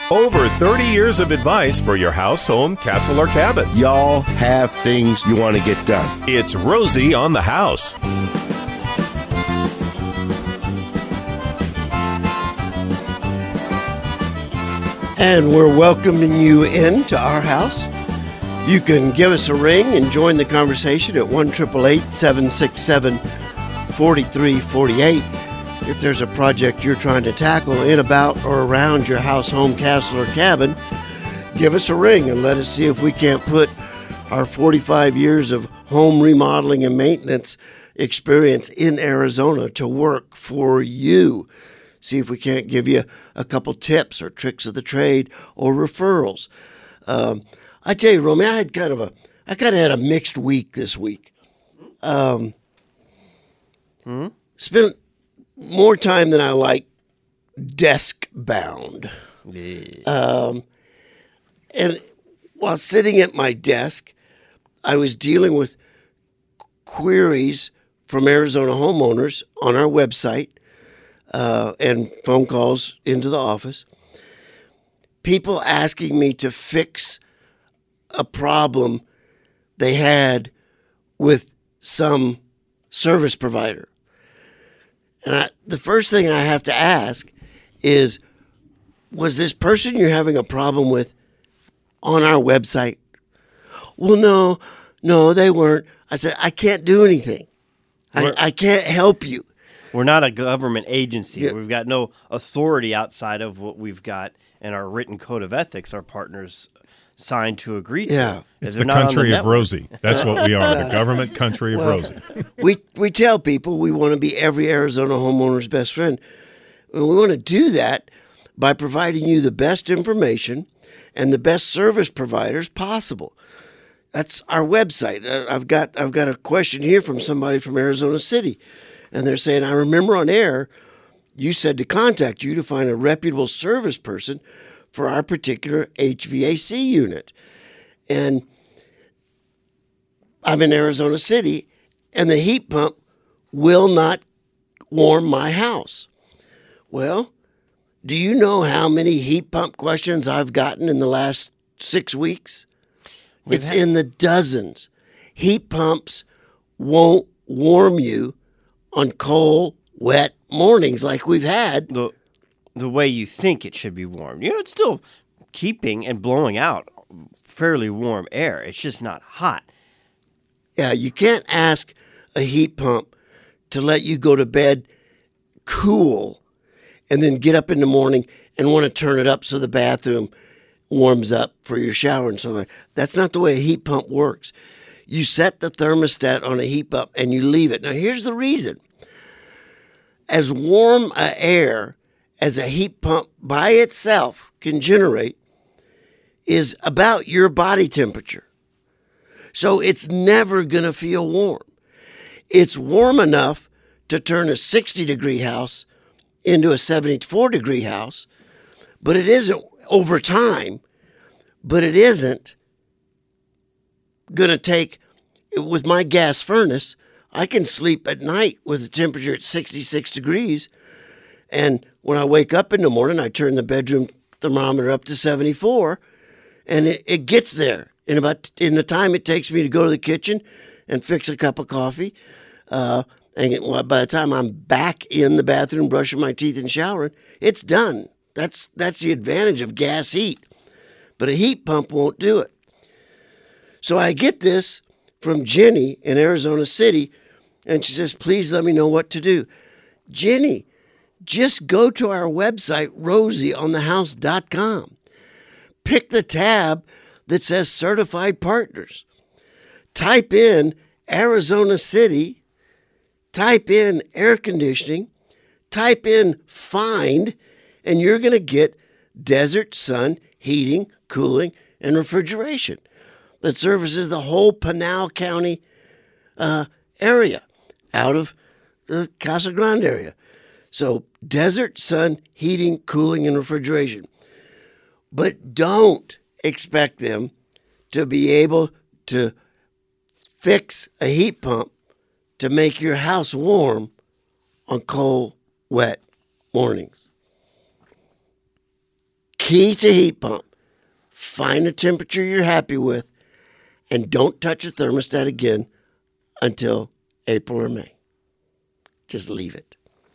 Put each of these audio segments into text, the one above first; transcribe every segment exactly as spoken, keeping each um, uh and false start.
Over thirty years of advice for your house, home, castle, or cabin. Y'all have things you want to get done. It's Rosie on the House. And we're welcoming you into our house. You can give us a ring and join the conversation at one eight eight eight, seven six seven, four three four eight. If there's a project you're trying to tackle in, about, or around your house, home, castle, or cabin, give us a ring and let us see if we can't put our forty-five years of home remodeling and maintenance experience in Arizona to work for you. See if we can't give you a couple tips or tricks of the trade or referrals. Um, I tell you, Romy, I had kind of a, I kind of had a mixed week this week. Um, hmm? Spent more time than I like desk bound. Yeah. Um, and while sitting at my desk, I was dealing with queries from Arizona homeowners on our website uh, and phone calls into the office. People asking me to fix a problem they had with some service provider. And I, the first thing I have to ask is, was this person you're having a problem with on our website? Well, no, no, they weren't. I said, I can't do anything. I, I can't help you. We're not a government agency. Yeah. We've got no authority outside of what we've got in our written code of ethics our partners signed to agree to. Yeah. It's the country the of Rosie. That's what we are, the government country of well, Rosie. we we tell people we want to be every Arizona homeowner's best friend. And we want to do that by providing you the best information and the best service providers possible. That's our website. I've got I've got a question here from somebody from Arizona City, and they're saying, I remember on air you said to contact you to find a reputable service person for our particular H V A C unit. And I'm in Arizona City, and the heat pump will not warm my house. Well, do you know how many heat pump questions I've gotten in the last six weeks? We've it's had- in the dozens. Heat pumps won't warm you on cold, wet mornings like we've had. The, the way you think it should be warmed. You know, it's still keeping and blowing out fairly warm air. It's just not hot. Yeah, you can't ask a heat pump to let you go to bed cool and then get up in the morning and want to turn it up so the bathroom warms up for your shower and something. That's not the way a heat pump works. You set the thermostat on a heat pump and you leave it. Now, here's the reason. As warm a air as a heat pump by itself can generate is about your body temperature. So it's never going to feel warm. It's warm enough to turn a sixty degree house into a seventy-four degree house, but it isn't over time, but it isn't going to take, with my gas furnace, I can sleep at night with a temperature at sixty-six degrees, and when I wake up in the morning, I turn the bedroom thermometer up to seventy-four, and it, it gets there in about in the time it takes me to go to the kitchen and fix a cup of coffee. Uh, and it, by the time I'm back in the bathroom brushing my teeth and showering, it's done. That's that's the advantage of gas heat. But a heat pump won't do it. So I get this from Jenny in Arizona City, and she says, please let me know what to do. Jenny, just go to our website, rosie on the house dot com. Pick the tab that says Certified Partners. Type in Arizona City, type in air conditioning, type in find, and you're going to get Desert Sun heating, cooling, and refrigeration that services the whole Pinal County uh, area out of the Casa Grande area. So Desert Sun heating, cooling, and refrigeration. But don't expect them to be able to fix a heat pump to make your house warm on cold, wet mornings. key to heat pump, find a temperature you're happy with, and don't touch a thermostat again until April or May. Just leave it.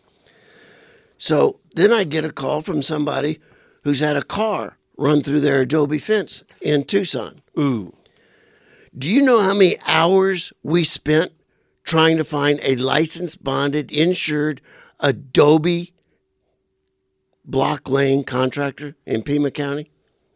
So then I get a call from somebody who's had a car run through their adobe fence in Tucson. Ooh. Do you know how many hours we spent trying to find a licensed, bonded, insured adobe block laying contractor in Pima County?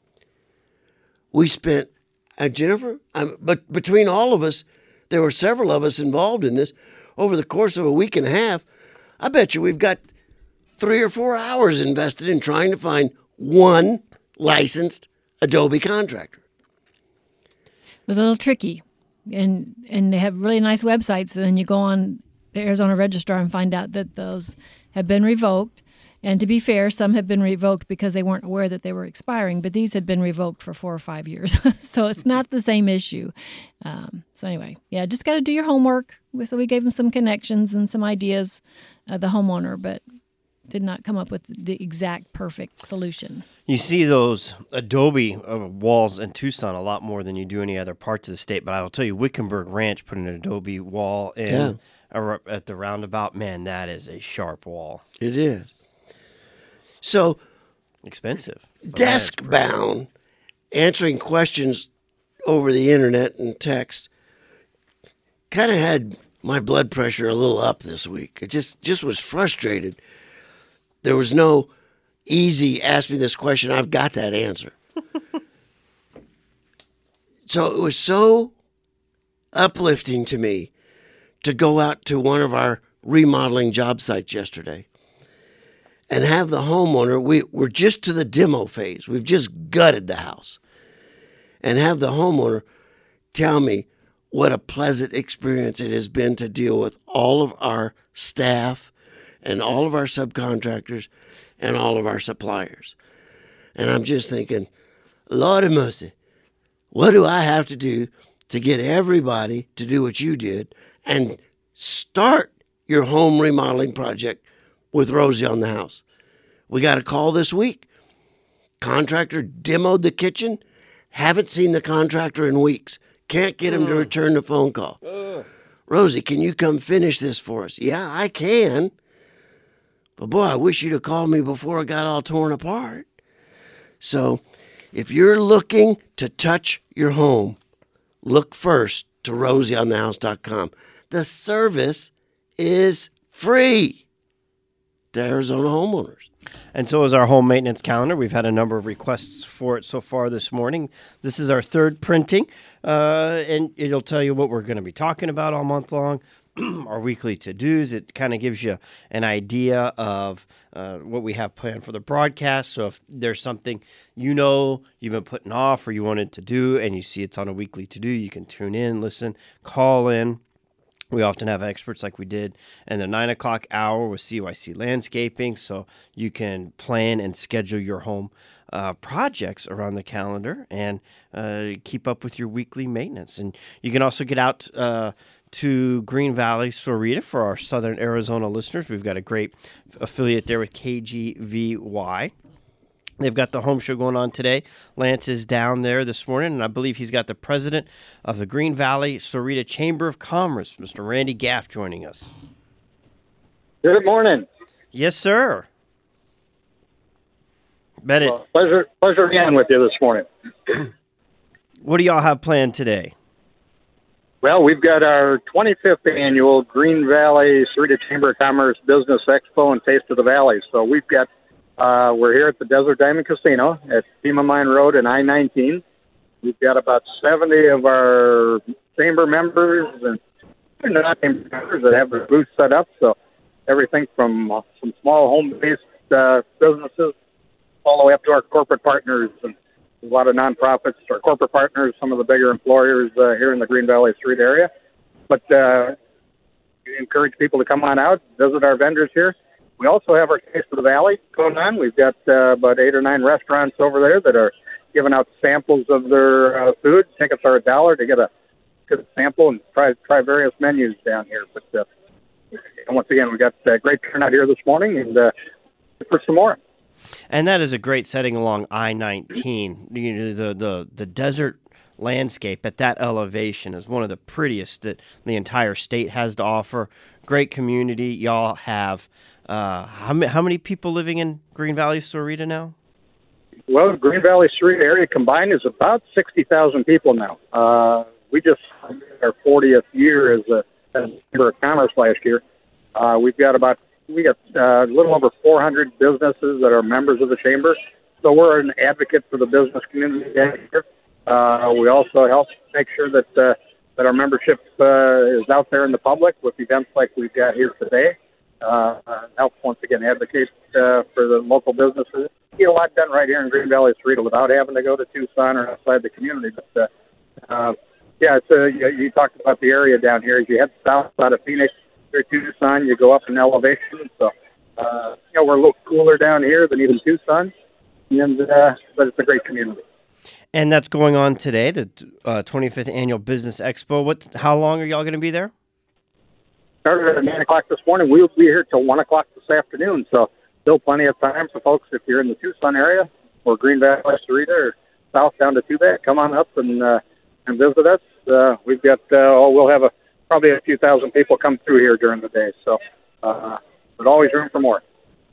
We spent, uh, Jennifer, um, but between all of us, there were several of us involved in this, over the course of a week and a half, I bet you we've got three or four hours invested in trying to find one licensed adobe contractor. It was a little tricky, and and they have really nice websites, and then you go on the Arizona Registrar and find out that those have been revoked. And to be fair, some have been revoked because they weren't aware that they were expiring, but these had been revoked for four or five years. So it's not the same issue. Um, so anyway, yeah, just got to do your homework. So we gave them some connections and some ideas, uh, the homeowner, but did not come up with the exact perfect solution. You see those adobe uh, walls in Tucson a lot more than you do any other parts of the state, but I will tell you, Wickenburg Ranch put an adobe wall in Yeah. a, at the roundabout. Man, that is a sharp wall. It is. So Expensive. desk bound, answering questions over the internet and text, kind of had my blood pressure a little up this week. It just, just was frustrated. There was no easy, ask me this question, I've got that answer. So it was so uplifting to me to go out to one of our remodeling job sites yesterday and have the homeowner, we, we're just to the demo phase. We've just gutted the house. And have the homeowner tell me what a pleasant experience it has been to deal with all of our staff and all of our subcontractors and all of our suppliers. And I'm just thinking, Lord of mercy, what do I have to do to get everybody to do what you did and start your home remodeling project with Rosie on the house? We got a call this week. Contractor demoed the kitchen. Haven't seen the contractor in weeks. Can't get him to return the phone call. Uh. Rosie, can you come finish this for us? Yeah, I can. But boy, I wish you'd have called me before it got all torn apart. So if you're looking to touch your home, look first to rosie on the house dot com. The service is free to Arizona homeowners. And so is our home maintenance calendar. We've had a number of requests for it so far this morning. This is our third printing, uh, and it'll tell you what we're going to be talking about all month long, our weekly to-dos. It kind of gives you an idea of uh, what we have planned for the broadcast. So if there's something you know you've been putting off or you wanted to do and you see it's on a weekly to-do, you can tune in, listen, call in. We often have experts like we did in the nine o'clock hour with C Y C Landscaping, so you can plan and schedule your home uh, projects around the calendar and uh, keep up with your weekly maintenance. And you can also get out uh, to Green Valley, Sorita for our Southern Arizona listeners. We've got a great affiliate there with K G V Y. They've got the home show going on today. Lance is down there this morning, and I believe he's got the president of the Green Valley Sorita Chamber of Commerce, Mister Randy Gaff, joining us. Good morning. Yes, sir. Bet it. Well, pleasure, pleasure again with you this morning. What do y'all have planned today? Well, we've got our twenty-fifth annual Green Valley Sorita Chamber of Commerce Business Expo and Taste of the Valley. So we've got Uh, we're here at the Desert Diamond Casino at Pima Mine Road and I nineteen. We've got about seventy of our chamber members and not chamber members that have their booths set up. So everything from uh, some small home-based uh, businesses all the way up to our corporate partners and a lot of nonprofits. Our corporate partners, some of the bigger employers uh, here in the Green Valley Street area. But uh, we encourage people to come on out, visit our vendors here. We also have our Taste of the Valley going on. We've got uh, about eight or nine restaurants over there that are giving out samples of their uh, food. Tickets are a dollar to get a good sample and try try various menus down here. But uh, and once again, we got a great turnout here this morning, and uh, for some more. And that is a great setting along I nineteen. You know, the, the, the desert landscape at that elevation is one of the prettiest that the entire state has to offer. Great community y'all have. Uh, how, ma- how many people living in Green Valley, Sahuarita now? Well, Green Valley Sahuarita area combined is about sixty thousand people now. Uh, we just our fortieth year as a, as a Chamber of Commerce last year. Uh, we've got about we got uh, a little over four hundred businesses that are members of the chamber. So we're an advocate for the business community here. Uh, we also help make sure that uh, that our membership uh, is out there in the public with events like we've got here today. Uh, help once again advocate uh, for the local businesses. You get a lot done right here in Green Valley Sahuarita without having to go to Tucson or outside the community. But uh, uh, yeah, it's a, you, you talked about the area down here. As you head south out of Phoenix or Tucson, you go up in elevation. So uh, you know we're a little cooler down here than even Tucson, and uh, but it's a great community. And that's going on today, the uh, twenty-fifth Annual Business Expo. What? How long are y'all going to be there? Started at nine o'clock this morning. We'll be here till one o'clock this afternoon. So still plenty of time for folks if you're in the Tucson area or Green Valley, Sahuarita, or south down to Tubac. Come on up and uh, and visit us. Uh, we've got uh, oh, we'll have a probably a few thousand people come through here during the day. So uh, there's always room for more.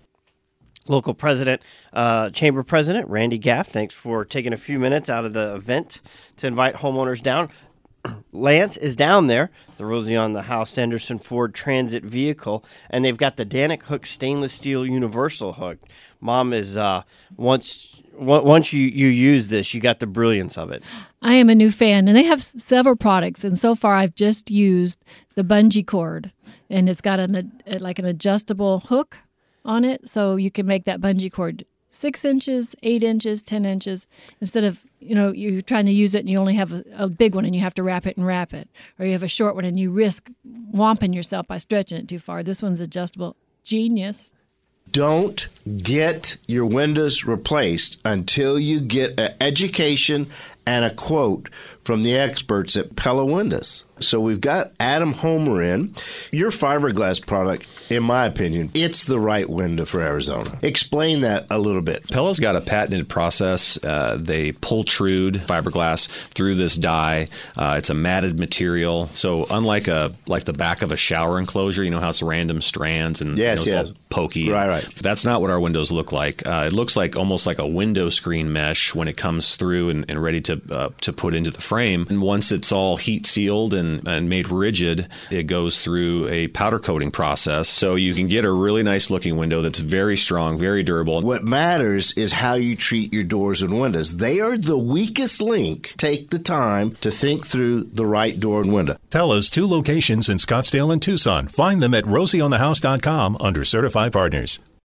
Local president, uh, chamber president, Randy Gaff, thanks for taking a few minutes out of the event to invite homeowners down. Lance is down there, the Rosie on the House Sanderson Ford Transit vehicle, and they've got the Danik Hook stainless steel universal hook. Mom is, uh, once once you, you use this, you got the brilliance of it. I am a new fan, and they have s- several products, and so far I've just used the bungee cord, and it's got an a, like an adjustable hook on it, so you can make that bungee cord six inches, eight inches, ten inches, instead of, you know, you're trying to use it and you only have a, a big one and you have to wrap it and wrap it, or you have a short one and you risk whomping yourself by stretching it too far. This one's adjustable. Genius. Don't get your windows replaced until you get an education and a quote from the experts at Pella Windows. So we've got Adam Homer in. Your fiberglass product, in my opinion, it's the right window for Arizona. Explain that a little bit. Pella's got a patented process. Uh, they pultrude fiberglass through this die. Uh, it's a matted material. So unlike a like the back of a shower enclosure, you know how it's random strands and yes, you know, yes. it's all pokey. Right, right. That's not what our windows look like. Uh, it looks like almost like a window screen mesh when it comes through and, and ready to uh, to put into the frame. And once it's all heat sealed and, and made rigid, it goes through a powder coating process. So you can get a really nice looking window that's very strong, very durable. What matters is how you treat your doors and windows. They are the weakest link. Take the time to think through the right door and window. Pella's two locations in Scottsdale and Tucson. Find them at rosie on the house dot com under Certified Partners.